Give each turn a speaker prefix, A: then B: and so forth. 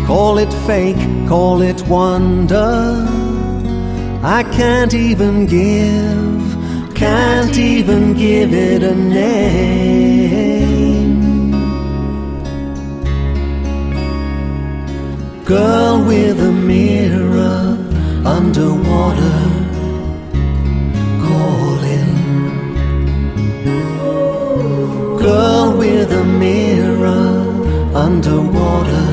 A: Call it fake, call it wonder. I can't even give it a name. Girl with a mirror underwater, calling. Girl with a mirror underwater,